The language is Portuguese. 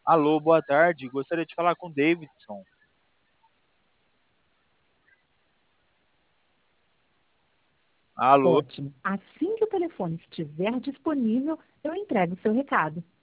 Alô, boa tarde. Gostaria de falar com o Davidson. Alô, Ótimo. Assim que o telefone estiver disponível, eu entrego o seu recado.